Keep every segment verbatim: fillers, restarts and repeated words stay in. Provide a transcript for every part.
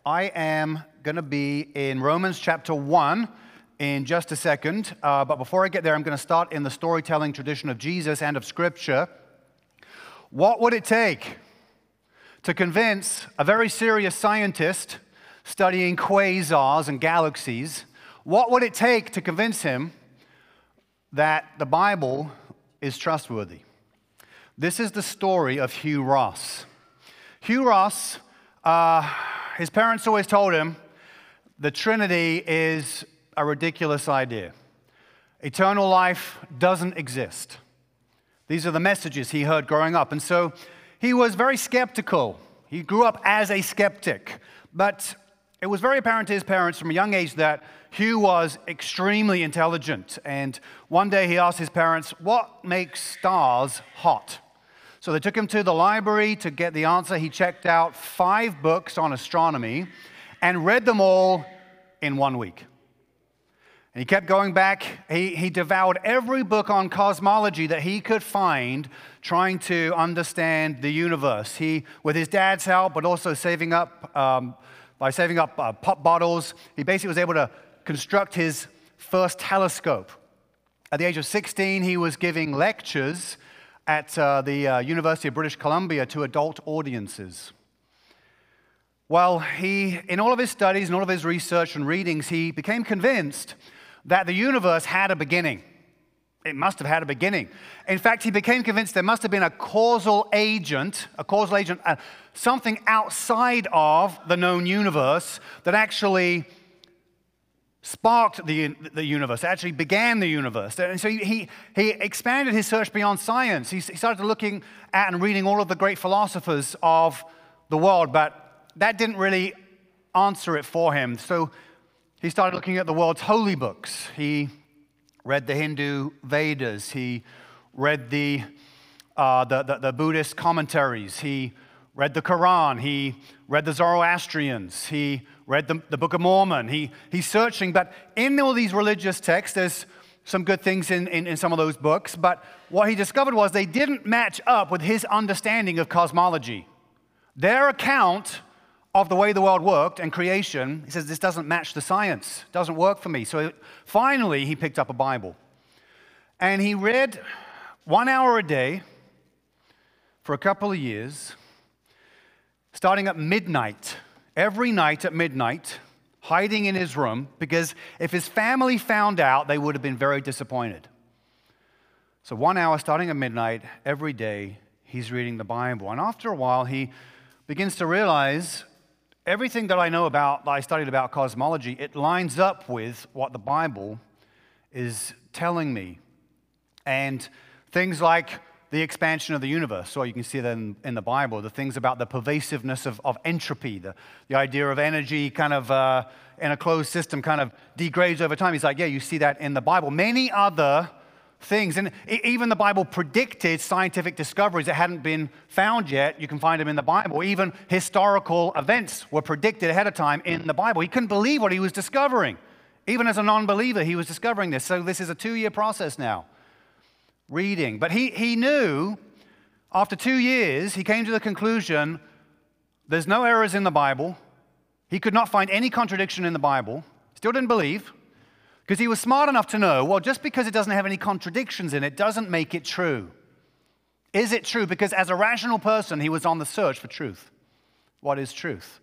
I am going to be in Romans chapter one in just a second. Uh, but before I get there, I'm going to start in the storytelling tradition of Jesus and of Scripture. What would it take to convince a very serious scientist studying quasars and galaxies, what would it take to convince him that the Bible is trustworthy? This is the story of Hugh Ross. Hugh Ross, uh, his parents always told him the Trinity is a ridiculous idea. Eternal life doesn't exist. These are the messages he heard growing up. And so he was very skeptical. He grew up as a skeptic. But it was very apparent to his parents from a young age that Hugh was extremely intelligent. And one day he asked his parents, what makes stars hot? So they took him to the library to get the answer. He checked out five books on astronomy and read them all in one week. And he kept going back. He, he devoured every book on cosmology that he could find, trying to understand the universe. He, with his dad's help, but also saving up, um, by saving up uh, pop bottles, he basically was able to construct his first telescope. At the age of sixteen, he was giving lectures at uh, the uh, University of British Columbia to adult audiences. Well, he, in all of his studies and all of his research and readings, he became convinced that the universe had a beginning. It must have had a beginning. In fact, he became convinced there must have been a causal agent, a causal agent, uh, something outside of the known universe that actually sparked the, the universe, actually began the universe. And so he, he, he expanded his search beyond science. He, he started looking at and reading all of the great philosophers of the world, but that didn't really answer it for him. So he started looking at the world's holy books. He read the Hindu Vedas. He read the, uh, the, the, the Buddhist commentaries. He read the Quran. He read the Zoroastrians. He read the, the Book of Mormon. He, he's searching, but in all these religious texts, there's some good things in, in, in some of those books, but what he discovered was they didn't match up with his understanding of cosmology. Their account of the way the world worked and creation, he says, this doesn't match the science. It doesn't work for me. So finally, he picked up a Bible. And he read one hour a day for a couple of years, starting at midnight, every night at midnight, hiding in his room, because if his family found out, they would have been very disappointed. So one hour starting at midnight, every day, he's reading the Bible. And after a while, he begins to realize everything that I know about, that I studied about cosmology, it lines up with what the Bible is telling me. And things like the expansion of the universe, so you can see that in, in the Bible, the things about the pervasiveness of, of entropy, the, the idea of energy kind of uh, in a closed system kind of degrades over time. He's like, yeah, you see that in the Bible. Many other things, and even the Bible predicted scientific discoveries that hadn't been found yet. You can find them in the Bible. Even historical events were predicted ahead of time in the Bible. He couldn't believe what he was discovering. Even as a non-believer, he was discovering this. So this is a two-year process now, reading. But he, he knew, after two years, he came to the conclusion, there's no errors in the Bible. He could not find any contradiction in the Bible. Still didn't believe. Because he was smart enough to know, well, just because it doesn't have any contradictions in it doesn't make it true. Is it true? Because as a rational person, he was on the search for truth. What is truth?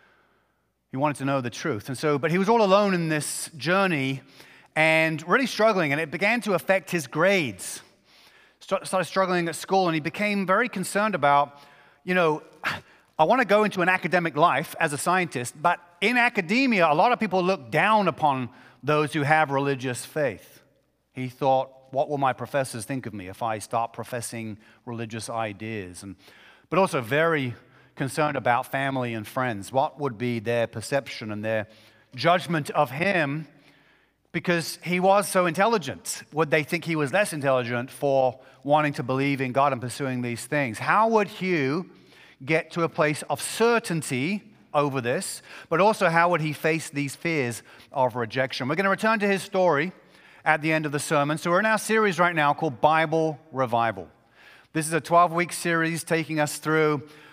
He wanted to know the truth. And so, but he was all alone in this journey and really struggling, and it began to affect his grades. Started struggling at school, and he became very concerned about, you know, I want to go into an academic life as a scientist, but in academia, a lot of people look down upon those who have religious faith. He thought, what will my professors think of me if I start professing religious ideas? And, but also very concerned about family and friends. What would be their perception and their judgment of him because he was so intelligent? Would they think he was less intelligent for wanting to believe in God and pursuing these things? How would Hugh get to a place of certainty over this, but also how would he face these fears of rejection? We're going to return to his story at the end of the sermon. So we're in our series right now called Bible Revival. This is a twelve-week series taking us through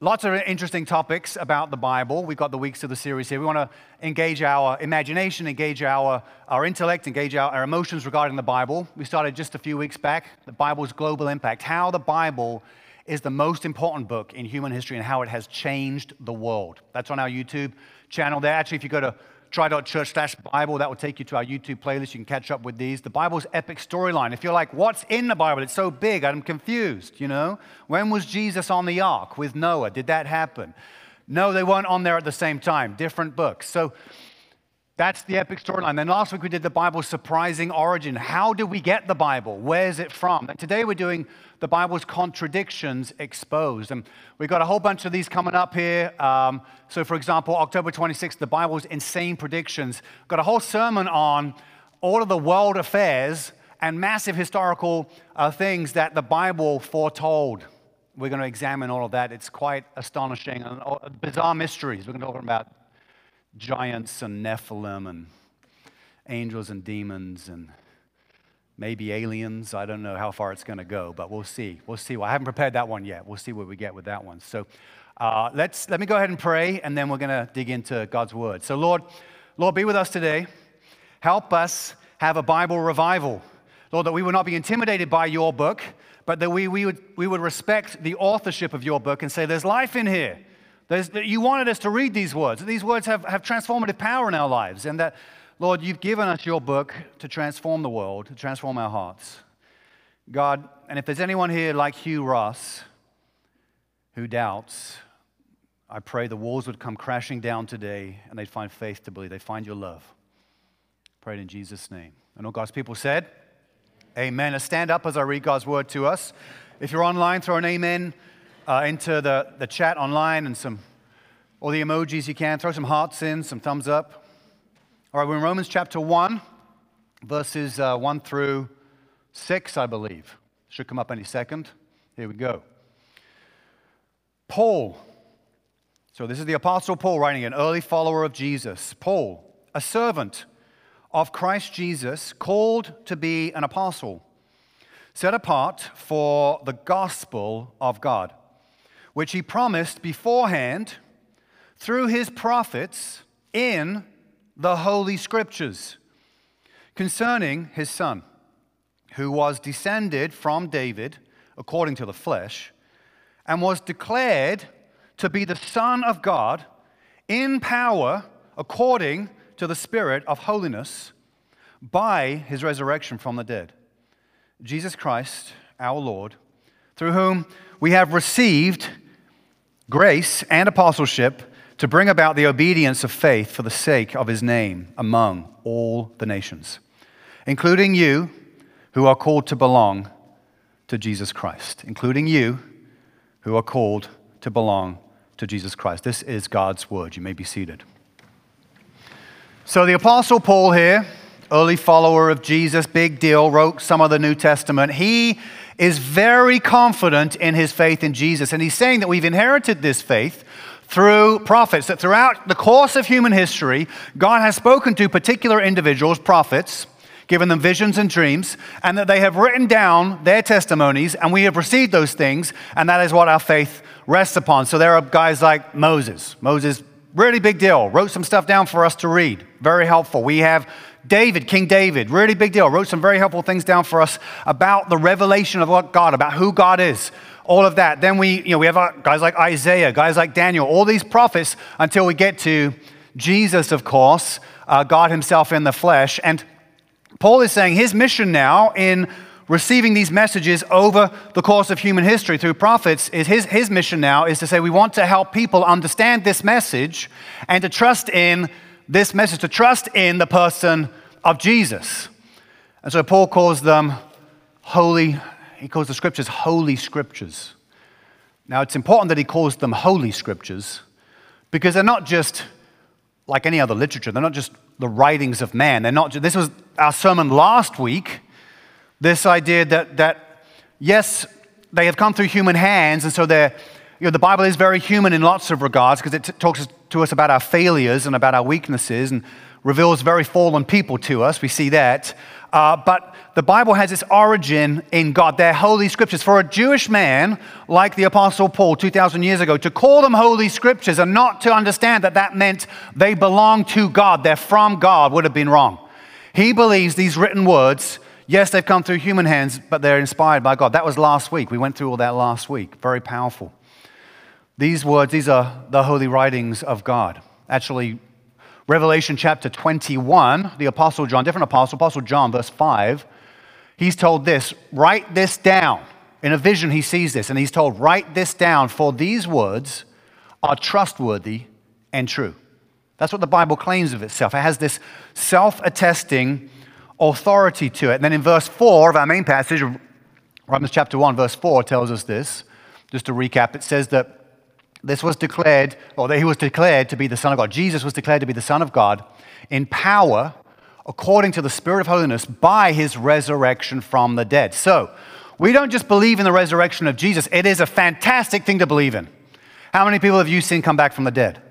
lots of interesting topics about the Bible. We've got the weeks of the series here. We want to engage our imagination, engage our, our intellect, engage our, our emotions regarding the Bible. We started just a few weeks back, the Bible's global impact, how the Bible is the most important book in human history and how it has changed the world. That's on our YouTube channel there. Actually, if you go to try dot church slash Bible, that will take you to our YouTube playlist. You can catch up with these. The Bible's epic storyline. If you're like, what's in the Bible? It's so big, I'm confused, you know? When was Jesus on the ark with Noah? Did that happen? No, they weren't on there at the same time. Different books. So that's the epic storyline. Then last week we did the Bible's surprising origin. How did we get the Bible? Where's it from? And today we're doing the Bible's contradictions exposed. And we've got a whole bunch of these coming up here. Um, so for example, October twenty-sixth, the Bible's insane predictions. Got a whole sermon on all of the world affairs and massive historical uh, things that the Bible foretold. We're going to examine all of that. It's quite astonishing. And uh, bizarre mysteries. We're going to talk about giants and Nephilim and angels and demons and maybe aliens. I don't know how far it's going to go, but we'll see. We'll see. Well, I haven't prepared that one yet. We'll see where we get with that one. So uh, let's let me go ahead and pray, and then we're going to dig into God's word. So Lord, Lord, be with us today. Help us have a Bible revival. Lord, that we would not be intimidated by your book, but that we, we, would, we would respect the authorship of your book and say, there's life in here. There's, you wanted us to read these words. These words have, have transformative power in our lives, and that, Lord, you've given us your book to transform the world, to transform our hearts. God, and if there's anyone here like Hugh Ross who doubts, I pray the walls would come crashing down today and they'd find faith to believe. They'd find your love. Pray it in Jesus' name. And all God's people said, amen. Let's stand up as I read God's word to us. If you're online, throw an amen uh, into the, the chat online and some, all the emojis you can. Throw some hearts in, some thumbs up. All right, we're in Romans chapter one, verses uh, one through six, I believe. Should come up any second. Here we go. Paul. So this is the Apostle Paul writing, an early follower of Jesus. Paul, a servant of Christ Jesus, called to be an apostle, set apart for the gospel of God, which he promised beforehand through his prophets in the Holy Scriptures, concerning his Son, who was descended from David according to the flesh, and was declared to be the Son of God in power according to the Spirit of holiness by his resurrection from the dead. Jesus Christ, our Lord, through whom we have received grace and apostleship to bring about the obedience of faith for the sake of his name among all the nations, including you who are called to belong to Jesus Christ, including you who are called to belong to Jesus Christ. This is God's word. You may be seated. So the Apostle Paul here, early follower of Jesus, big deal, wrote some of the New Testament. He is very confident in his faith in Jesus, and he's saying that we've inherited this faith through prophets, that throughout the course of human history, God has spoken to particular individuals, prophets, given them visions and dreams, and that they have written down their testimonies, and we have received those things, and that is what our faith rests upon. So there are guys like Moses. Moses, really big deal, wrote some stuff down for us to read, very helpful. We have David, King David, really big deal, wrote some very helpful things down for us about the revelation of what God, about who God is. All of that. Then we, you know, we have guys like Isaiah, guys like Daniel, all these prophets until we get to Jesus, of course, uh, God himself in the flesh. And Paul is saying his mission now in receiving these messages over the course of human history through prophets is his, his mission now is to say we want to help people understand this message and to trust in this message, to trust in the person of Jesus. And so Paul calls them holy. He calls the scriptures holy scriptures. Now, it's important that he calls them holy scriptures because they're not just like any other literature. They're not just the writings of man. They're not. Just, this was our sermon last week. This idea that that yes, they have come through human hands, and so they're you know, the Bible is very human in lots of regards because it t- talks to us about our failures and about our weaknesses and reveals very fallen people to us. We see that. Uh, but the Bible has its origin in God. They're holy scriptures. For a Jewish man like the Apostle Paul two thousand years ago, to call them holy scriptures and not to understand that that meant they belong to God, they're from God, would have been wrong. He believes these written words, yes, they've come through human hands, but they're inspired by God. That was last week. We went through all that last week. Very powerful. These words, these are the holy writings of God. Actually, Revelation chapter twenty-one, the Apostle John, different apostle, Apostle John, verse five, he's told this, write this down. In a vision, he sees this, and he's told, write this down, for these words are trustworthy and true. That's what the Bible claims of itself. It has this self-attesting authority to it. And then in verse four of our main passage, Romans chapter one, verse four tells us this. Just to recap, it says that this was declared, or that he was declared to be the Son of God. Jesus was declared to be the Son of God in power, according to the Spirit of holiness, by his resurrection from the dead. So, we don't just believe in the resurrection of Jesus. It is a fantastic thing to believe in. How many people have you seen come back from the dead?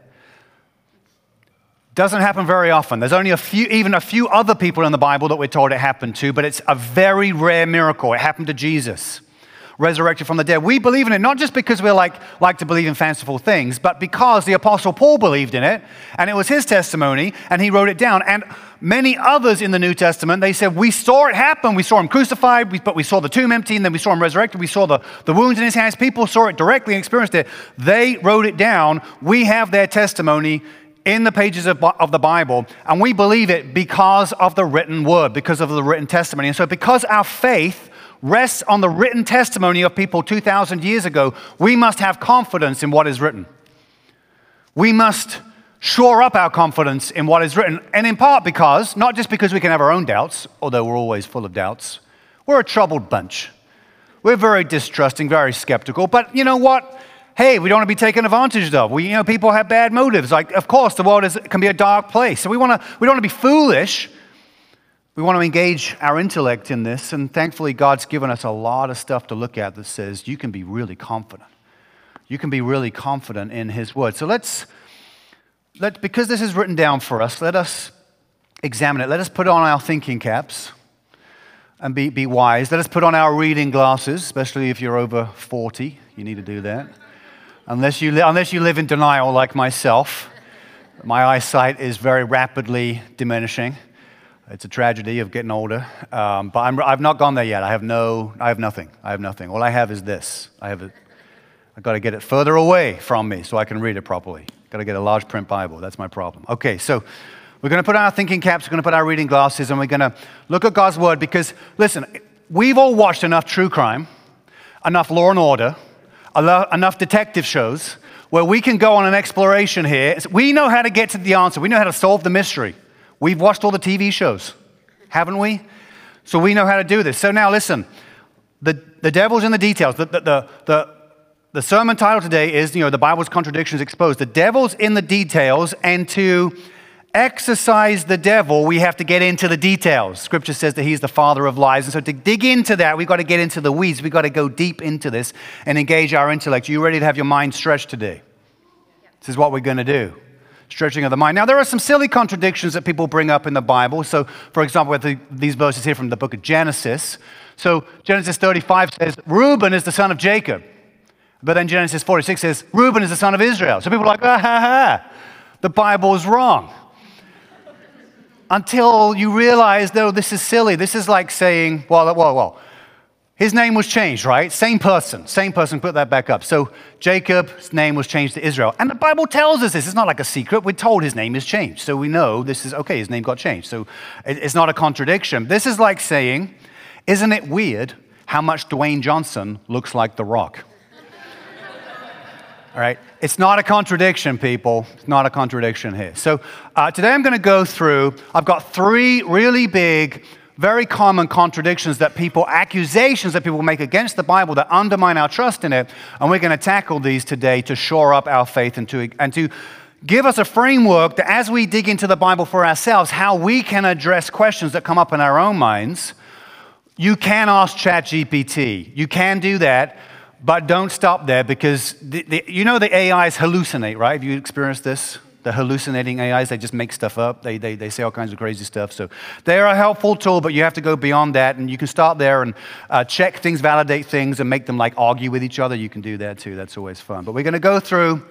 Doesn't happen very often. There's only a few, even a few other people in the Bible that we're told it happened to, but it's a very rare miracle. It happened to Jesus, resurrected from the dead. We believe in it not just because we like, like to believe in fanciful things, but because the Apostle Paul believed in it, and it was his testimony, and he wrote it down. And many others in the New Testament, they said, we saw it happen. We saw him crucified, but we saw the tomb empty, and then we saw him resurrected. We saw the, the wounds in his hands. People saw it directly and experienced it. They wrote it down. We have their testimony in the pages of, of the Bible, and we believe it because of the written word, because of the written testimony. And so because our faith rests on the written testimony of people two thousand years ago, we must have confidence in what is written. We must shore up our confidence in what is written, and in part because, not just because we can have our own doubts, although we're always full of doubts, we're a troubled bunch. We're very distrusting, very skeptical, but you know what? Hey, we don't want to be taken advantage of. We, you know, people have bad motives. Like, of course, the world is, can be a dark place. So we want to, we don't want to be foolish. We want to engage our intellect in this, and thankfully God's given us a lot of stuff to look at that says you can be really confident. You can be really confident in his word. So let's, let because this is written down for us, let us examine it. Let us put on our thinking caps and be, be wise. Let us put on our reading glasses, especially if you're over forty. You need to do that. Unless you, li- unless you live in denial like myself. My eyesight is very rapidly diminishing. It's a tragedy of getting older, um, but I'm, I've not gone there yet. I have no, I have nothing. I have nothing. All I have is this. I have it. I've got to get it further away from me so I can read it properly. Got to get a large print Bible. That's my problem. Okay, so we're going to put on our thinking caps. We're going to put our reading glasses, and we're going to look at God's word because, listen, we've all watched enough true crime, enough Law and Order, enough detective shows where we can go on an exploration here. We know how to get to the answer. We know how to solve the mystery. We've watched all the T V shows, haven't we? So we know how to do this. So now listen, the, the devil's in the details. The, the, the, the, the sermon title today is, you know, the Bible's contradictions exposed. The devil's in the details, and to exercise the devil, we have to get into the details. Scripture says that he's the father of lies. And so to dig into that, we've got to get into the weeds. We've got to go deep into this and engage our intellect. Are you ready to have your mind stretched today? This is what we're going to do. Stretching of the mind. Now, there are some silly contradictions that people bring up in the Bible. So, for example, with the, these verses here from the book of Genesis. So, Genesis thirty-five says, Reuben is the son of Jacob. But then Genesis forty-six says, Reuben is the son of Israel. So people are like, ah, ha, ha. The Bible is wrong. Until you realize, though, this is silly. This is like saying, well, well, well, his name was changed, right? Same person, same person, put that back up. So Jacob's name was changed to Israel. And the Bible tells us this. It's not like a secret. We're told his name is changed. So we know this is, okay, his name got changed. So it's not a contradiction. This is like saying, isn't it weird how much Dwayne Johnson looks like The Rock? All right, it's not a contradiction, people. It's not a contradiction here. So uh, today I'm going to go through, I've got three really big, very common contradictions that people, accusations that people make against the Bible that undermine our trust in it. And we're going to tackle these today to shore up our faith and to, and to give us a framework that as we dig into the Bible for ourselves, how we can address questions that come up in our own minds. You can ask ChatGPT. You can do that. But don't stop there, because the, the, you know the A Is hallucinate, right? Have you experienced this? The hallucinating A Is, they just make stuff up. They, they, they say all kinds of crazy stuff. So they're a helpful tool, but you have to go beyond that. And you can start there and uh, check things, validate things, and make them like argue with each other. You can do that too. That's always fun. But we're going to go through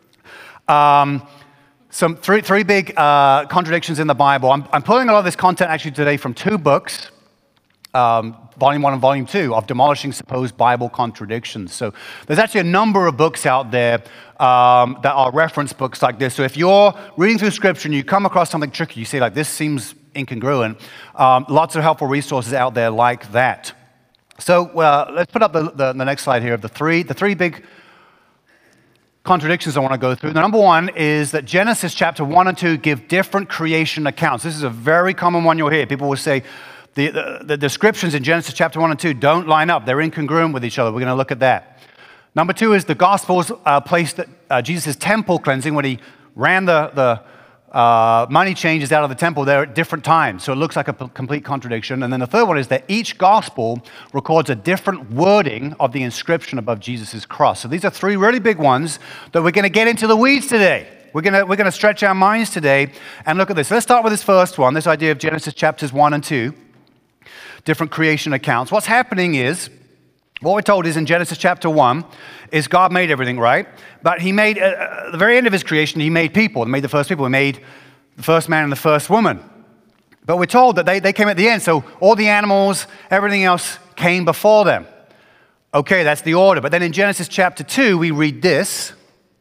um, some three, three big uh, contradictions in the Bible. I'm, I'm pulling a lot of this content actually today from two books. Um, volume one and volume two of Demolishing Supposed Bible Contradictions. So there's actually a number of books out there um, that are reference books like this. So if you're reading through Scripture and you come across something tricky, you see like this seems incongruent, um, lots of helpful resources out there like that. So uh, let's put up the, the, the next slide here of the three, the three big contradictions I want to go through. The number one is that Genesis chapter one and two give different creation accounts. This is a very common one you'll hear. People will say, The, the, the descriptions in Genesis chapter one and two don't line up. They're incongruent with each other. We're going to look at that. Number two is the Gospels uh, placed uh, Jesus' temple cleansing when he ran the, the uh, money changes out of the temple there at different times. So it looks like a p- complete contradiction. And then the third one is that each Gospel records a different wording of the inscription above Jesus' cross. So these are three really big ones that we're going to get into the weeds today. We're going to we're going to stretch our minds today and look at this. Let's start with this first one, this idea of Genesis chapters one and two. Different creation accounts. What's happening is, what we're told is in Genesis chapter one, is God made everything, right? But he made, uh, at the very end of his creation, he made people. He made the first people. He made the first man and the first woman. But we're told that they, they came at the end. So all the animals, everything else came before them. Okay, that's the order. But then in Genesis chapter two, we read this.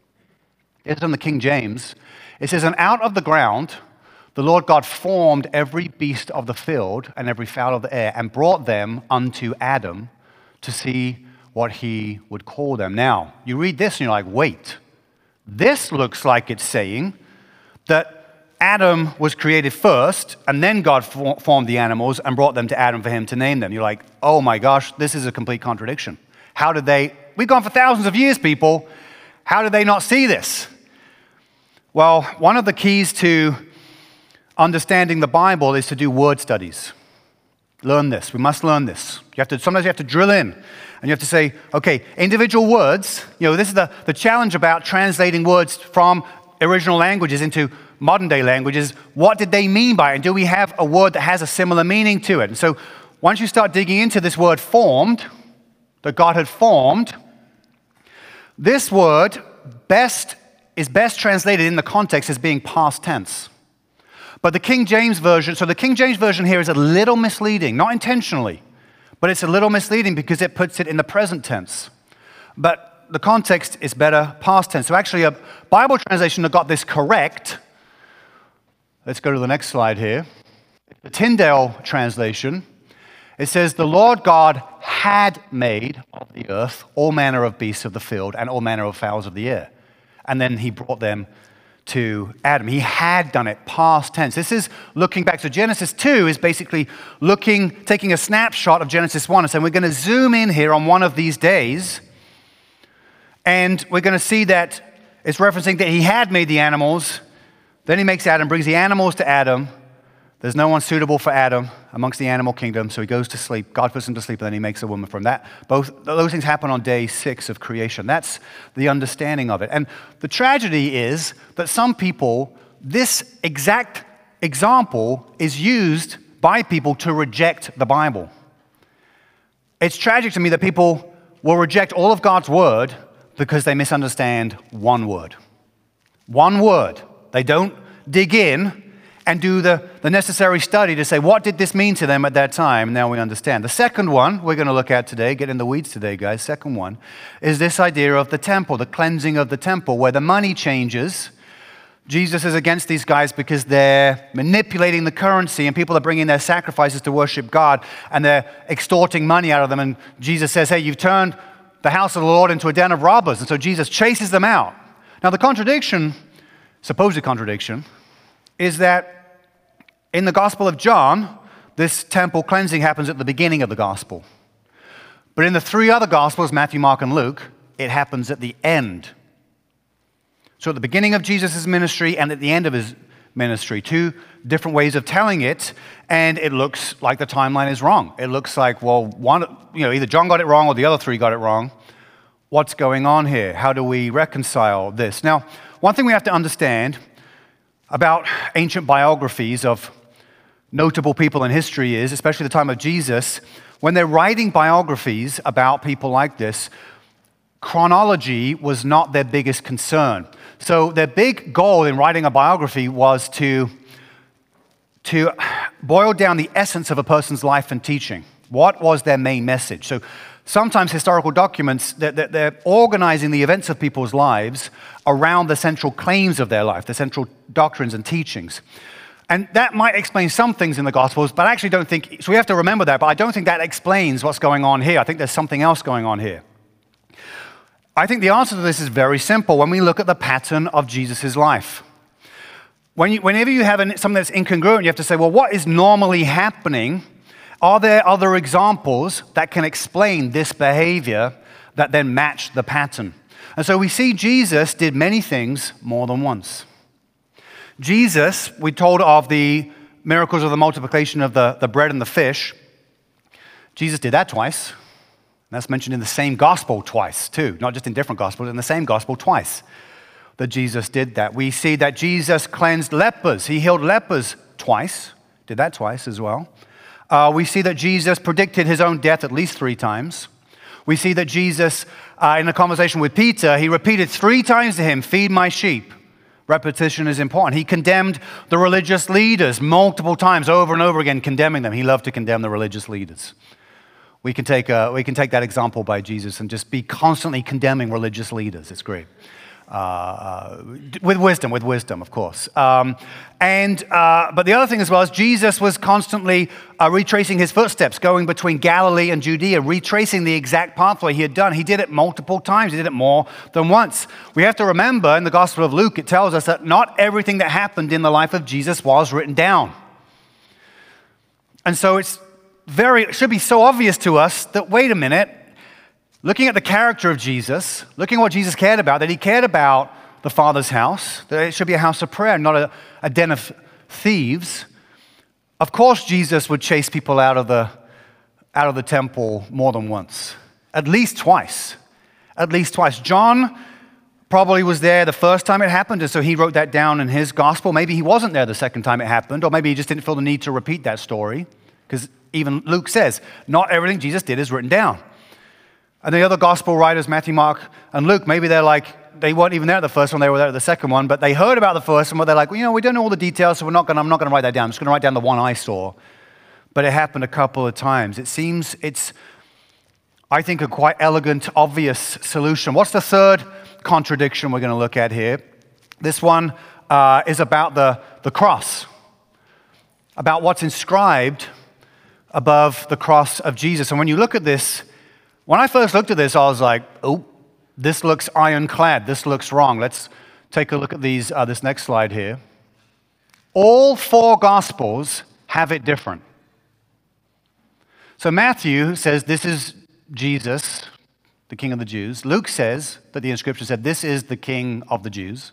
It's from the King James. It says, "And out of the ground the Lord God formed every beast of the field and every fowl of the air and brought them unto Adam to see what he would call them." Now, you read this and you're like, wait, this looks like it's saying that Adam was created first and then God for- formed the animals and brought them to Adam for him to name them. You're like, oh my gosh, this is a complete contradiction. How did they, we've gone for thousands of years, people. How did they not see this? Well, one of the keys to understanding the Bible is to do word studies. Learn this. We must learn this. You have to, sometimes you have to drill in and you have to say, okay, individual words, you know, this is the, the challenge about translating words from original languages into modern day languages. What did they mean by it? And do we have a word that has a similar meaning to it? And so once you start digging into this word formed, that God had formed, this word best is best translated in the context as being past tense. But the King James Version, so the King James Version here is a little misleading, not intentionally, but it's a little misleading because it puts it in the present tense. But the context is better past tense. So actually a Bible translation that got this correct, let's go to the next slide here. The Tyndale translation, it says, "The Lord God had made of the earth all manner of beasts of the field and all manner of fowls of the air. And then he brought them to Adam." He had done it, past tense. This is looking back. So Genesis two is basically looking, taking a snapshot of Genesis one and saying, we're going to zoom in here on one of these days, and we're going to see that it's referencing that he had made the animals. Then he makes Adam, brings the animals to Adam. There's no one suitable for Adam amongst the animal kingdom, so he goes to sleep. God puts him to sleep, and then he makes a woman from that. Both those things happen on day six of creation. That's the understanding of it. And the tragedy is that some people, this exact example is used by people to reject the Bible. It's tragic to me that people will reject all of God's word because they misunderstand one word. One word. They don't dig in and do the, the necessary study to say, what did this mean to them at that time? Now we understand. The second one we're going to look at today, get in the weeds today, guys, second one, is this idea of the temple, the cleansing of the temple, where the money changes. Jesus is against these guys because they're manipulating the currency and people are bringing their sacrifices to worship God and they're extorting money out of them. And Jesus says, hey, you've turned the house of the Lord into a den of robbers. And so Jesus chases them out. Now the contradiction, supposed contradiction, is that in the Gospel of John, this temple cleansing happens at the beginning of the Gospel. But in the three other Gospels, Matthew, Mark, and Luke, it happens at the end. So at the beginning of Jesus' ministry and at the end of his ministry, two different ways of telling it, and it looks like the timeline is wrong. It looks like, well, one, you know, either John got it wrong or the other three got it wrong. what's going on here? How do we reconcile this? Now, one thing we have to understand about ancient biographies of notable people in history is, especially the time of Jesus, when they're writing biographies about people like this, chronology was not their biggest concern. So their big goal in writing a biography was to, to boil down the essence of a person's life and teaching. What was their main message? So sometimes historical documents, they're, they're organizing the events of people's lives around the central claims of their life, the central doctrines and teachings. And that might explain some things in the Gospels, but I actually don't think, so we have to remember that, but I don't think that explains what's going on here. I think there's something else going on here. I think the answer to this is very simple when we look at the pattern of Jesus' life. When you, whenever you have an, something that's incongruent, you have to say, well, what is normally happening? Are there other examples that can explain this behavior that then match the pattern? And so we see Jesus did many things more than once. Jesus, we told of the miracles of the multiplication of the, the bread and the fish. Jesus did that twice. That's mentioned in the same gospel twice, too. Not just in different gospels, in the same gospel twice that Jesus did that. We see that Jesus cleansed lepers. He healed lepers twice. Did that twice as well. Uh, we see that Jesus predicted his own death at least three times. We see that Jesus, uh, in a conversation with Peter, he repeated three times to him, feed my sheep. Repetition is important. He condemned the religious leaders multiple times, over and over again, condemning them. He loved to condemn the religious leaders. We can take a, we can take that example by Jesus and just be constantly condemning religious leaders. It's great. Uh, uh, with wisdom, with wisdom, of course. Um, and uh, but the other thing as well is Jesus was constantly uh, retracing his footsteps, going between Galilee and Judea, retracing the exact pathway he had done. He did it multiple times. He did it more than once. We have to remember in the Gospel of Luke, it tells us that not everything that happened in the life of Jesus was written down. And so it's very, it should be so obvious to us that, wait a minute, looking at the character of Jesus, looking at what Jesus cared about, that he cared about the Father's house, that it should be a house of prayer, not a, a den of thieves. Of course, Jesus would chase people out of the out of the temple more than once, at least twice, at least twice. John probably was there the first time it happened, and so he wrote that down in his gospel. Maybe he wasn't there the second time it happened, or maybe he just didn't feel the need to repeat that story, because even Luke says, not everything Jesus did is written down. And the other gospel writers, Matthew, Mark, and Luke, maybe they're like, they weren't even there at the first one, they were there at the second one, but they heard about the first one, but they're like, well, you know, we don't know all the details, so we're not gonna, I'm not going to write that down. I'm just going to write down the one I saw. But it happened a couple of times. It seems it's, I think, a quite elegant, obvious solution. What's the third contradiction we're going to look at here? This one uh, is about the, the cross, about what's inscribed above the cross of Jesus. And when you look at this, when I first looked at this, I was like, oh, this looks ironclad. This looks wrong. Let's take a look at these. Uh, this next slide here. All four Gospels have it different. So Matthew says this is Jesus, the King of the Jews. Luke says that the inscription said this is the King of the Jews.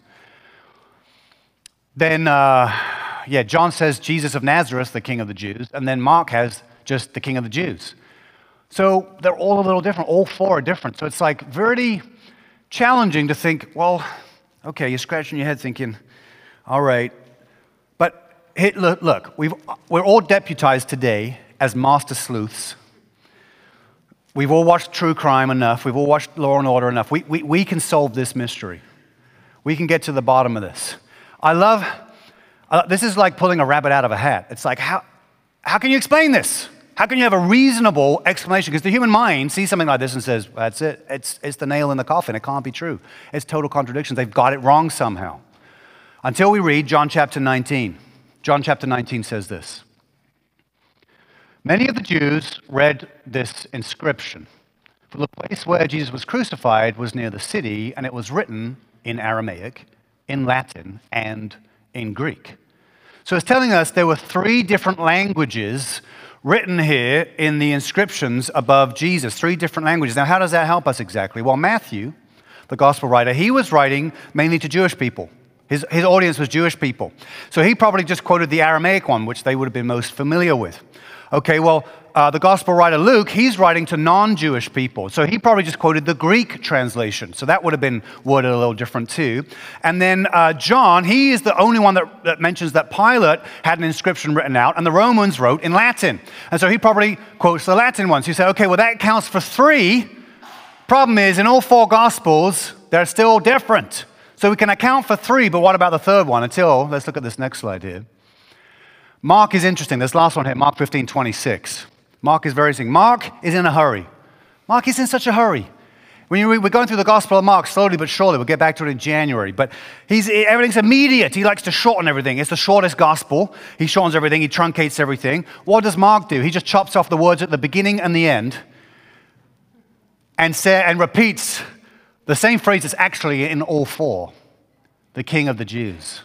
Then, uh, yeah, John says Jesus of Nazareth, the King of the Jews. And then Mark has just the King of the Jews. So they're all a little different. All four are different. So it's like very challenging to think, well, okay, you're scratching your head thinking, all right. But hey, look, look we've, we're all deputized today as master sleuths. We've all watched true crime enough. We've all watched Law and Order enough. We, we, we can solve this mystery. We can get to the bottom of this. I love, uh, this is like pulling a rabbit out of a hat. It's like, how, how can you explain this? How can you have a reasonable explanation? Because the human mind sees something like this and says, well, that's it. It's, it's the nail in the coffin. It can't be true. It's total contradiction. They've got it wrong somehow. Until we read John chapter nineteen. John chapter nineteen says this. Many of the Jews read this inscription. For the place where Jesus was crucified was near the city, and it was written in Aramaic, in Latin, and in Greek. So it's telling us there were three different languages written here in the inscriptions above Jesus, three different languages. Now, how does that help us exactly? Well, Matthew, the gospel writer, he was writing mainly to Jewish people. His, his audience was Jewish people. So he probably just quoted the Aramaic one, which they would have been most familiar with. Okay, well, uh, the gospel writer Luke, he's writing to non-Jewish people. So he probably just quoted the Greek translation. So that would have been worded a little different too. And then uh, John, he is the only one that, that mentions that Pilate had an inscription written out and the Romans wrote in Latin. And so he probably quotes the Latin ones. You say, okay, well, that counts for three. Problem is, in all four gospels, they're still different. So we can account for three, but what about the third one? Until, let's look at this next slide here. Mark is interesting. This last one here, Mark fifteen twenty-six. Mark is very interesting. Mark is in a hurry. Mark is in such a hurry. When you read, we're going through the Gospel of Mark slowly but surely. We'll get back to it in January. But he's, everything's immediate. He likes to shorten everything. It's the shortest gospel. He shortens everything. He truncates everything. What does Mark do? He just chops off the words at the beginning and the end and, say, and repeats the same phrase that's actually in all four. The King of the Jews.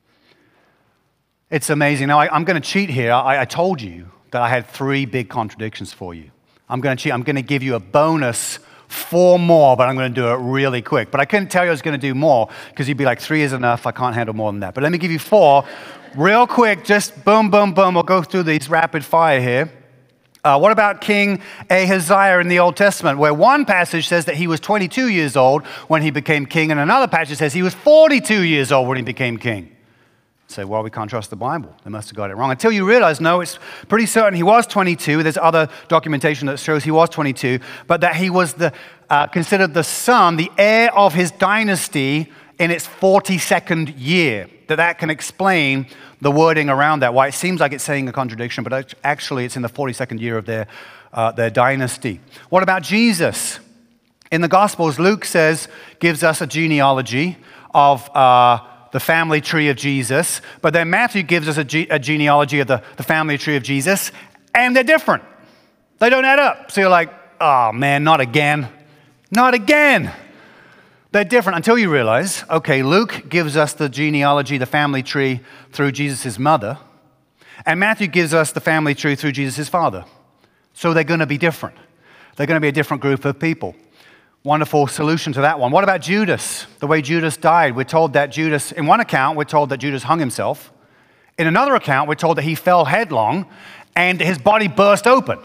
It's amazing. Now, I, I'm going to cheat here. I, I told you that I had three big contradictions for you. I'm going to cheat. I'm going to give you a bonus, four more, but I'm going to do it really quick. But I couldn't tell you I was going to do more because you'd be like, three is enough. I can't handle more than that. But let me give you four real quick. Just boom, boom, boom. We'll go through these rapid fire here. Uh, what about King Ahaziah in the Old Testament, where one passage says that he was twenty-two years old when he became king, and another passage says he was forty-two years old when he became king? Say, well, we can't trust the Bible. They must have got it wrong. Until you realize, no, it's pretty certain he was twenty-two. There's other documentation that shows he was twenty-two, but that he was the uh, considered the son, the heir of his dynasty in its forty-second year. That that can explain the wording around that, why it seems like it's saying a contradiction, but actually it's in the forty-second year of their, uh, their dynasty. What about Jesus? In the Gospels, Luke says, gives us a genealogy of uh, the family tree of Jesus, but then Matthew gives us a, ge- a genealogy of the, the family tree of Jesus, and they're different. They don't add up. So you're like, oh man, not again. Not again. They're different until you realize, okay, Luke gives us the genealogy, the family tree through Jesus' mother, and Matthew gives us the family tree through Jesus' father. So they're going to be different. They're going to be a different group of people. Wonderful solution to that one. What about Judas? The way Judas died, we're told that Judas, in one account, we're told that Judas hung himself. In another account, we're told that he fell headlong and his body burst open.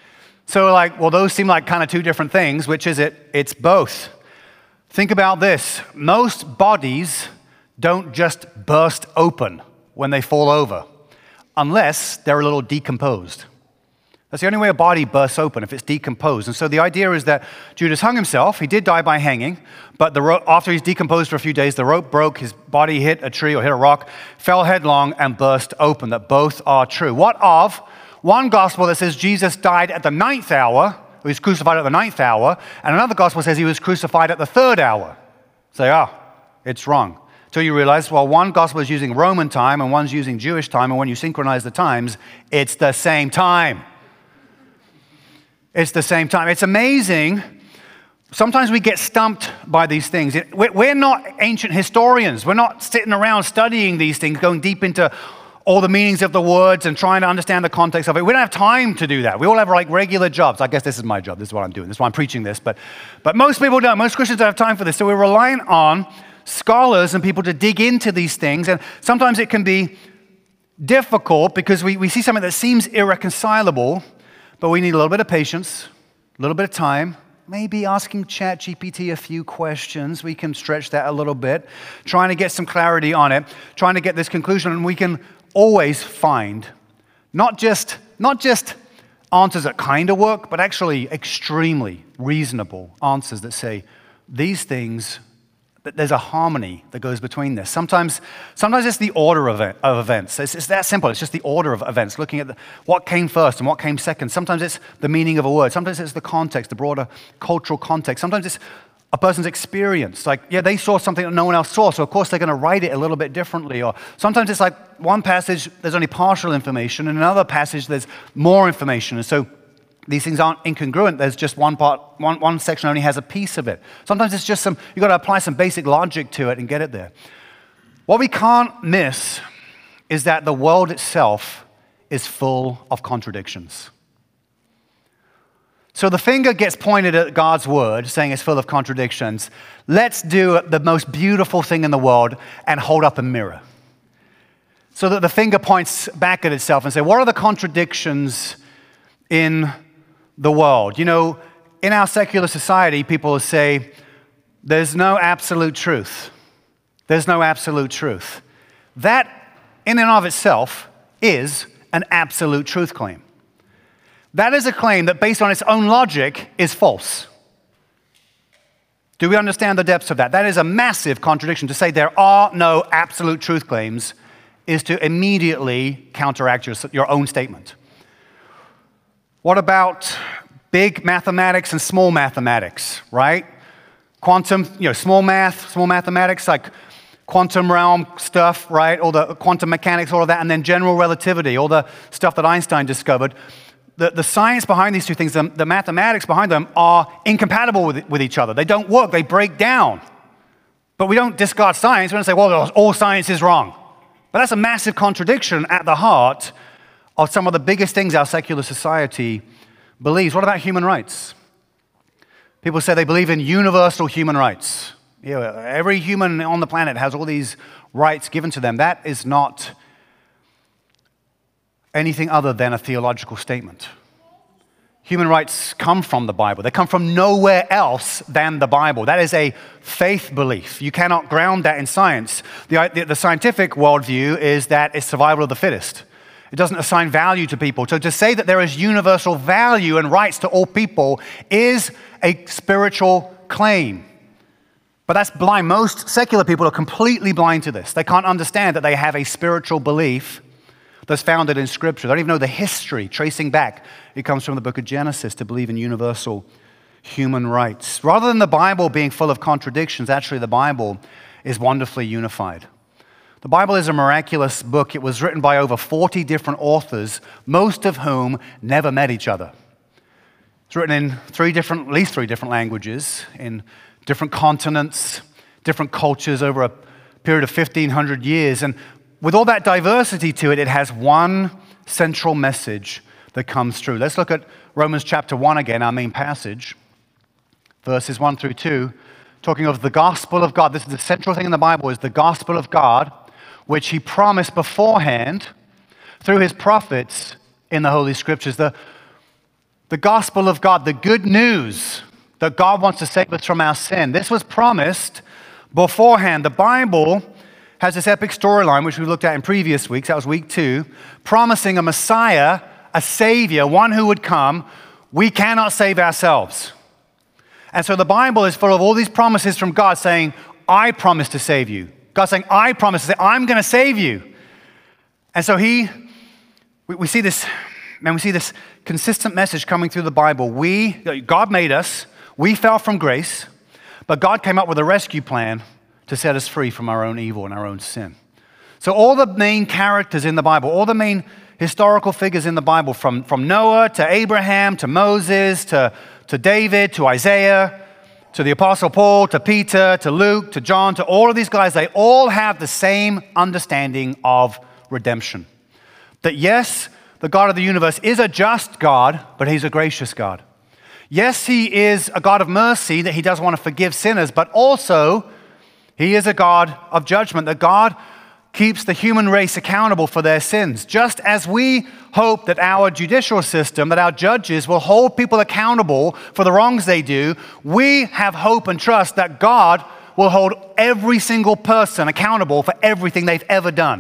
So like, well, those seem like kind of two different things. Which is it? It's both. Think about this. Most bodies don't just burst open when they fall over, unless they're a little decomposed. That's the only way a body bursts open, if it's decomposed. And so the idea is that Judas hung himself. He did die by hanging, but the ro- after he's decomposed for a few days, the rope broke, his body hit a tree or hit a rock, fell headlong, and burst open. That both are true. What of one gospel that says Jesus died at the ninth hour, he was crucified at the ninth hour, and another gospel says he was crucified at the third hour? Say, ah, oh, it's wrong. Until you realize, well, one gospel is using Roman time and one's using Jewish time, and when you synchronize the times, it's the same time. It's the same time. It's amazing. Sometimes we get stumped by these things. We're not ancient historians. We're not sitting around studying these things, going deep into all the meanings of the words and trying to understand the context of it. We don't have time to do that. We all have like regular jobs. I guess this is my job. This is what I'm doing. This is why I'm preaching this. But, but most people don't. Most Christians don't have time for this. So we're relying on scholars and people to dig into these things. And sometimes it can be difficult because we, we see something that seems irreconcilable, but we need a little bit of patience, a little bit of time, maybe asking ChatGPT a few questions. We can stretch that a little bit, trying to get some clarity on it, trying to get this conclusion, and we can always find not just, not just answers that kind of work, but actually extremely reasonable answers that say these things, that there's a harmony that goes between this. Sometimes, sometimes it's the order of, it, of events. It's, it's that simple. It's just the order of events, looking at the, what came first and what came second. Sometimes it's the meaning of a word. Sometimes it's the context, the broader cultural context. Sometimes it's a person's experience. Like, yeah, they saw something that no one else saw, so of course they're going to write it a little bit differently. Or sometimes it's like one passage, there's only partial information, and another passage, there's more information. And so these things aren't incongruent. There's just one part, one, one section only has a piece of it. Sometimes it's just some, you've got to apply some basic logic to it and get it there. What we can't miss is that the world itself is full of contradictions. So the finger gets pointed at God's word, saying it's full of contradictions. Let's do the most beautiful thing in the world and hold up a mirror. So that the finger points back at itself and say, what are the contradictions in the world? You know, in our secular society, people say, there's no absolute truth. There's no absolute truth. That, in and of itself, is an absolute truth claim. That is a claim that, based on its own logic, is false. Do we understand the depths of that? That is a massive contradiction. To say there are no absolute truth claims is to immediately counteract your, your own statement. What about big mathematics and small mathematics, right? Quantum, you know, small math, small mathematics, like quantum realm stuff, right? All the quantum mechanics, all of that, and then general relativity, all the stuff that Einstein discovered. The, the science behind these two things, the, the mathematics behind them are incompatible with, with each other. They don't work, they break down. But we don't discard science. We don't say, well, all science is wrong. But that's a massive contradiction at the heart of some of the biggest things our secular society believes. What about human rights? People say they believe in universal human rights. You know, every human on the planet has all these rights given to them. That is not anything other than a theological statement. Human rights come from the Bible. They come from nowhere else than the Bible. That is a faith belief. You cannot ground that in science. The, the, the scientific worldview is that it's survival of the fittest. It doesn't assign value to people. So to say that there is universal value and rights to all people is a spiritual claim. But that's blind. Most secular people are completely blind to this. They can't understand that they have a spiritual belief that's founded in Scripture. They don't even know the history, tracing back. It comes from the book of Genesis to believe in universal human rights. Rather than the Bible being full of contradictions, actually the Bible is wonderfully unified. The Bible is a miraculous book. It was written by over forty different authors, most of whom never met each other. It's written in three different, at least three different languages, in different continents, different cultures over a period of fifteen hundred years. And with all that diversity to it, it has one central message that comes through. Let's look at Romans chapter one again, our main passage, verses one through two, talking of the gospel of God. This is the central thing in the Bible, is the gospel of God, which he promised beforehand through his prophets in the Holy Scriptures. The, the gospel of God, the good news that God wants to save us from our sin. This was promised beforehand. The Bible has this epic storyline, which we looked at in previous weeks, that was week two, promising a Messiah, a Savior, one who would come. We cannot save ourselves. And so the Bible is full of all these promises from God saying, I promise to save you. God saying, I promise to say, I'm going to save you. And so he, we, we see this, man, we see this consistent message coming through the Bible. We, God made us, we fell from grace, but God came up with a rescue plan to set us free from our own evil and our own sin. So all the main characters in the Bible, all the main historical figures in the Bible, from, from Noah to Abraham to Moses to, to David to Isaiah to the Apostle Paul to Peter to Luke to John to all of these guys, they all have the same understanding of redemption. That yes, the God of the universe is a just God, but he's a gracious God. Yes, he is a God of mercy, that he does want to forgive sinners, but also he is a God of judgment, that God keeps the human race accountable for their sins. Just as we hope that our judicial system, that our judges will hold people accountable for the wrongs they do, we have hope and trust that God will hold every single person accountable for everything they've ever done.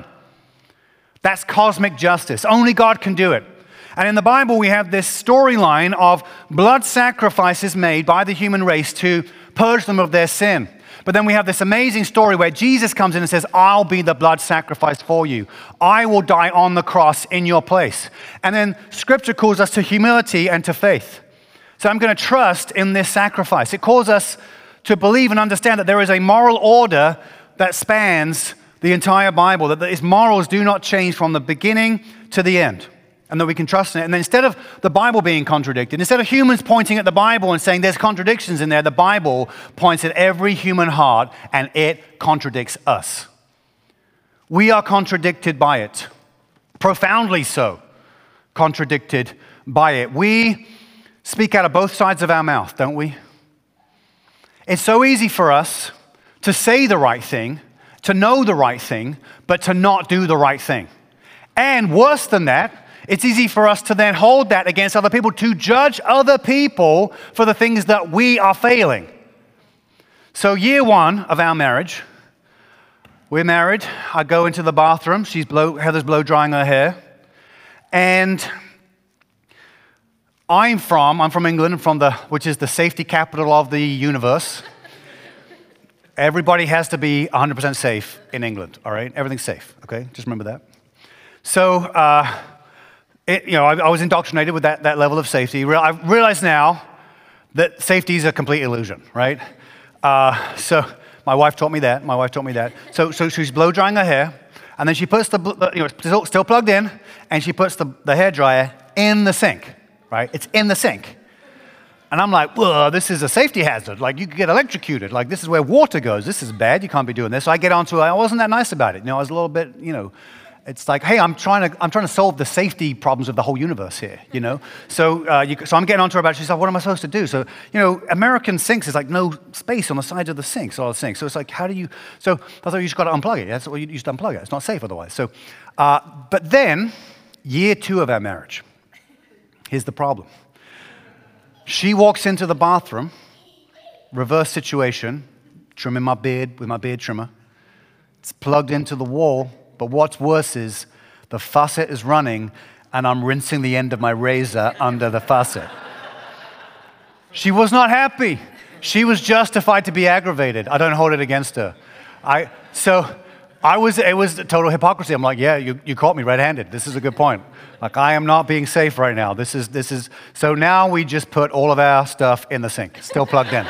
That's cosmic justice. Only God can do it. And in the Bible, we have this storyline of blood sacrifices made by the human race to purge them of their sin. But then we have this amazing story where Jesus comes in and says, I'll be the blood sacrifice for you. I will die on the cross in your place. And then Scripture calls us to humility and to faith. So I'm going to trust in this sacrifice. It calls us to believe and understand that there is a moral order that spans the entire Bible, that its morals do not change from the beginning to the end, and that we can trust in it. And then instead of the Bible being contradicted, instead of humans pointing at the Bible and saying there's contradictions in there, the Bible points at every human heart and it contradicts us. We are contradicted by it, profoundly so contradicted by it. We speak out of both sides of our mouth, don't we? It's so easy for us to say the right thing, to know the right thing, but to not do the right thing. And worse than that, it's easy for us to then hold that against other people, to judge other people for the things that we are failing. So year one of our marriage, we're married. I go into the bathroom. She's blow, Heather's blow drying her hair. And I'm from, I'm from England, from the, which is the safety capital of the universe. Everybody has to be one hundred percent safe in England, all right? Everything's safe, okay? Just remember that. So, uh, it, you know, I, I was indoctrinated with that, that level of safety. I realize now that safety is a complete illusion, right? Uh, so my wife taught me that. My wife taught me that. So, so she's blow drying her hair, and then she puts the, you know, still, still plugged in, and she puts the, the hair dryer in the sink, right? It's in the sink. And I'm like, whoa, this is a safety hazard. Like, you could get electrocuted. Like, this is where water goes. This is bad. You can't be doing this. So I get onto it. I wasn't that nice about it. You know, I was a little bit, you know, it's like, hey, I'm trying to, I'm trying to solve the safety problems of the whole universe here, you know? So, uh, you, so I'm getting onto her about it. She's like, what am I supposed to do? So, you know, American sinks is like no space on the sides of the sinks, all the sinks. So it's like, how do you, so I thought you just got to unplug it. That's what you, you just unplug it. It's not safe otherwise. So, uh, but then, year two of our marriage, here's the problem. She walks into the bathroom, reverse situation, trimming my beard with my beard trimmer. It's plugged into the wall, but what's worse is the faucet is running and I'm rinsing the end of my razor under the faucet. She was not happy. She was justified to be aggravated. I don't hold it against her. I, so I was, it was total hypocrisy. I'm like, yeah, you, you caught me red-handed. This is a good point. Like, I am not being safe right now. This is, this is, so now we just put all of our stuff in the sink, still plugged in.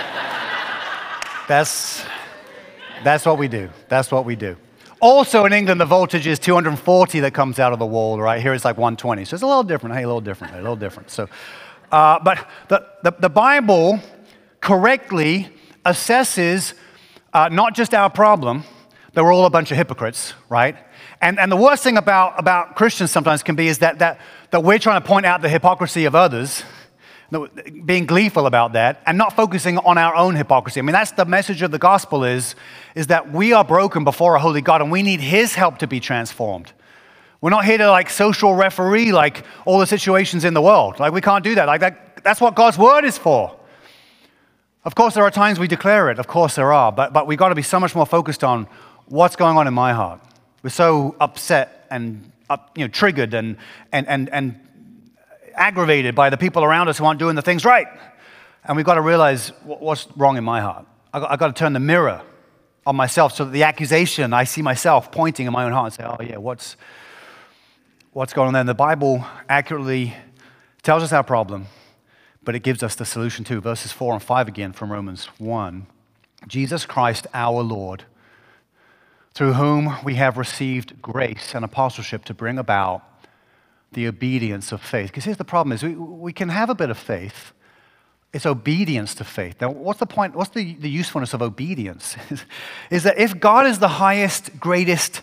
That's, that's what we do. That's what we do. Also in England, the voltage is two hundred forty that comes out of the wall, right? Here it's like one twenty. So it's a little different. Hey, a little different, a little different. So, uh, but the, the, the Bible correctly assesses uh, not just our problem, that we're all a bunch of hypocrites, right? And, and the worst thing about, about Christians sometimes can be is that, that, that we're trying to point out the hypocrisy of others, being gleeful about that, and not focusing on our own hypocrisy. I mean, that's the message of the gospel is, is that we are broken before a holy God, and we need his help to be transformed. We're not here to like social referee like all the situations in the world. Like, we can't do that. Like that, that's what God's word is for. Of course, there are times we declare it. Of course there are. But, but we've got to be so much more focused on what's going on in my heart. We're so upset and up, you know, triggered and, and, and, and aggravated by the people around us who aren't doing the things right. And we've got to realize what's wrong in my heart. I've got, I've got to turn the mirror on myself so that the accusation, I see myself pointing in my own heart and say, oh yeah, what's, what's going on there? And the Bible accurately tells us our problem, but it gives us the solution too. Verses four and five again from Romans one. Jesus Christ, our Lord, through whom we have received grace and apostleship to bring about the obedience of faith. Because here's the problem is we, we can have a bit of faith. It's obedience to faith. Now, what's the point? What's the, the usefulness of obedience? is, is that if God is the highest, greatest,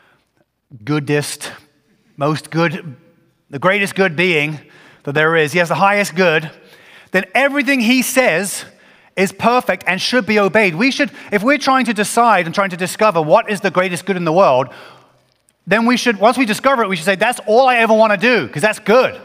goodest, most good, the greatest good being that there is, he has the highest good, then everything he says is perfect and should be obeyed. We should, if we're trying to decide and trying to discover what is the greatest good in the world, then we should, once we discover it, we should say, that's all I ever want to do, because that's good.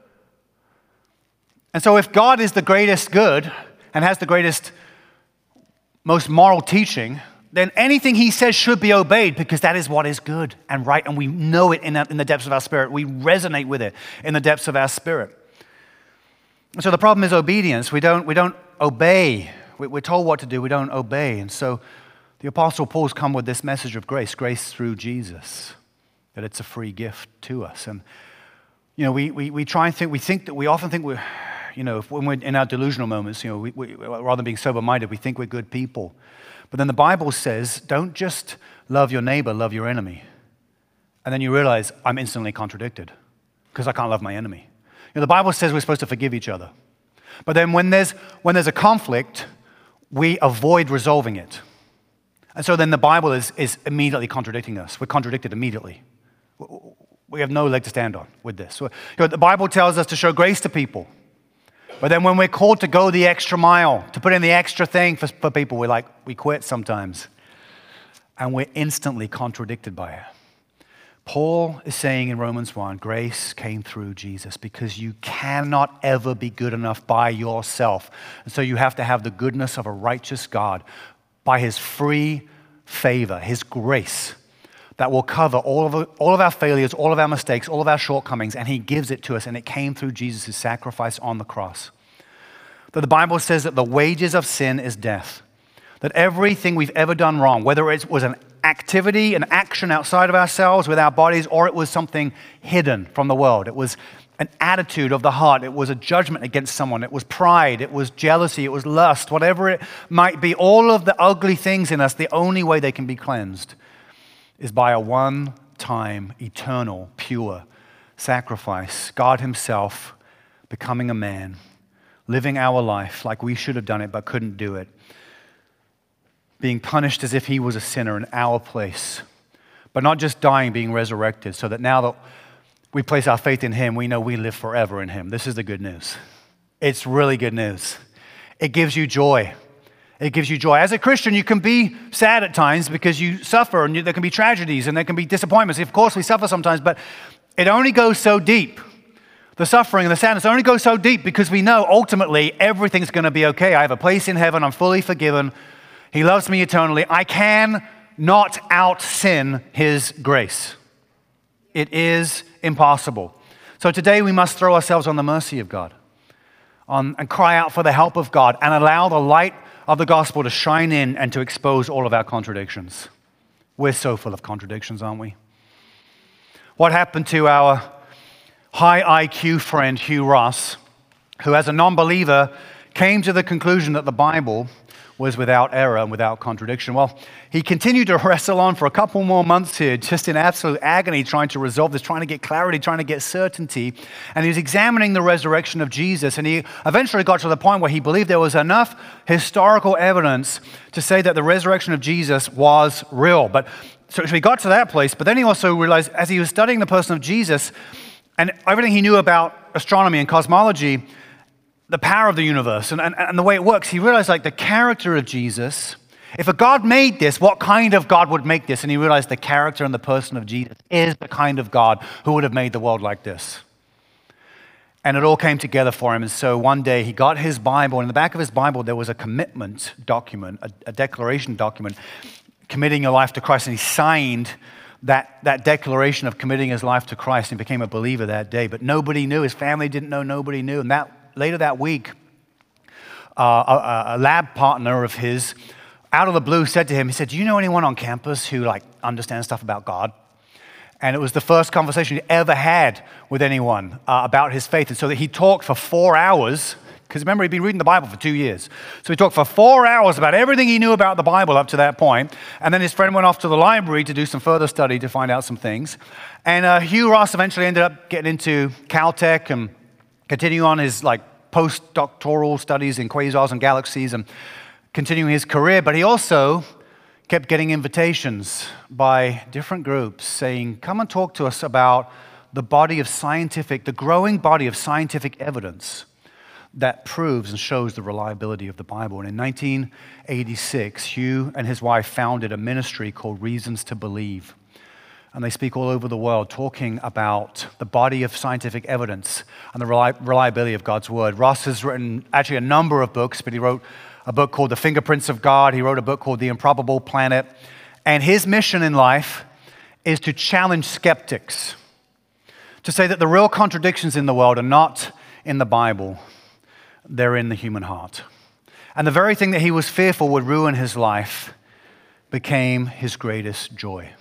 And so if God is the greatest good and has the greatest, most moral teaching, then anything he says should be obeyed, because that is what is good and right, and we know it in, in the depths of our spirit. We resonate with it in the depths of our spirit. And so the problem is obedience. We don't, we don't obey. We're told what to do. We don't obey. And so the Apostle Paul's come with this message of grace, grace through Jesus, that it's a free gift to us. And, you know, we, we, we try and think, we think that we often think we're, you know, when we're in our delusional moments, you know, we, we, rather than being sober-minded, we think we're good people. But then the Bible says, don't just love your neighbor, love your enemy. And then you realize, I'm instantly contradicted because I can't love my enemy. You know, the Bible says we're supposed to forgive each other. But then when there's, when there's a conflict, we avoid resolving it. And so then the Bible is, is immediately contradicting us. We're contradicted immediately. We have no leg to stand on with this. So, you know, the Bible tells us to show grace to people. But then when we're called to go the extra mile, to put in the extra thing for, for people, we're like, we quit sometimes. And we're instantly contradicted by it. Paul is saying in Romans one, grace came through Jesus because you cannot ever be good enough by yourself. And so you have to have the goodness of a righteous God by his free favor, his grace that will cover all of, all of our failures, all of our mistakes, all of our shortcomings, and he gives it to us, and it came through Jesus' sacrifice on the cross. That the Bible says that the wages of sin is death. That everything we've ever done wrong, whether it was an activity, an action outside of ourselves with our bodies, or it was something hidden from the world. It was an attitude of the heart. It was a judgment against someone. It was pride. It was jealousy. It was lust. Whatever it might be, all of the ugly things in us, the only way they can be cleansed is by a one-time, eternal, pure sacrifice. God himself becoming a man, living our life like we should have done it but couldn't do it, being punished as if he was a sinner in our place, but not just dying, being resurrected, so that now that we place our faith in him, we know we live forever in him. This is the good news. It's really good news. It gives you joy. It gives you joy. As a Christian, you can be sad at times because you suffer, and you, there can be tragedies, and there can be disappointments. Of course, we suffer sometimes, but it only goes so deep. The suffering and the sadness only goes so deep because we know ultimately everything's going to be okay. I have a place in heaven. I'm fully forgiven. He loves me eternally. I can not out-sin his grace. It is impossible. So today we must throw ourselves on the mercy of God on, and cry out for the help of God and allow the light of the gospel to shine in and to expose all of our contradictions. We're so full of contradictions, aren't we? What happened to our high I Q friend Hugh Ross, who as a non-believer came to the conclusion that the Bible was without error and without contradiction? Well, he continued to wrestle on for a couple more months here, just in absolute agony, trying to resolve this, trying to get clarity, trying to get certainty. And he was examining the resurrection of Jesus, and he eventually got to the point where he believed there was enough historical evidence to say that the resurrection of Jesus was real. But so he got to that place, but then he also realized, as he was studying the person of Jesus and everything he knew about astronomy and cosmology, the power of the universe and, and, and the way it works, he realized like the character of Jesus. If a God made this, what kind of God would make this? And he realized the character and the person of Jesus is the kind of God who would have made the world like this. And it all came together for him. And so one day he got his Bible, and in the back of his Bible there was a commitment document, a, a declaration document, committing your life to Christ. And he signed that, that declaration of committing his life to Christ and became a believer that day. But nobody knew. His family didn't know. Nobody knew. And that later that week, uh, a, a lab partner of his, out of the blue, said to him, he said, do you know anyone on campus who like understands stuff about God? And it was the first conversation he ever had with anyone uh, about his faith. And so that he talked for four hours, because remember, he'd been reading the Bible for two years. So he talked for four hours about everything he knew about the Bible up to that point. And then his friend went off to the library to do some further study to find out some things. And uh, Hugh Ross eventually ended up getting into Caltech and continue on his like postdoctoral studies in quasars and galaxies and continuing his career. But he also kept getting invitations by different groups saying, come and talk to us about the body of scientific, the growing body of scientific evidence that proves and shows the reliability of the Bible. And in nineteen eighty-six, Hugh and his wife founded a ministry called Reasons to Believe. And they speak all over the world talking about the body of scientific evidence and the reliability of God's word. Ross has written actually a number of books, but he wrote a book called The Fingerprints of God. He wrote a book called The Improbable Planet. And his mission in life is to challenge skeptics, to say that the real contradictions in the world are not in the Bible, they're in the human heart. And the very thing that he was fearful would ruin his life became his greatest joy.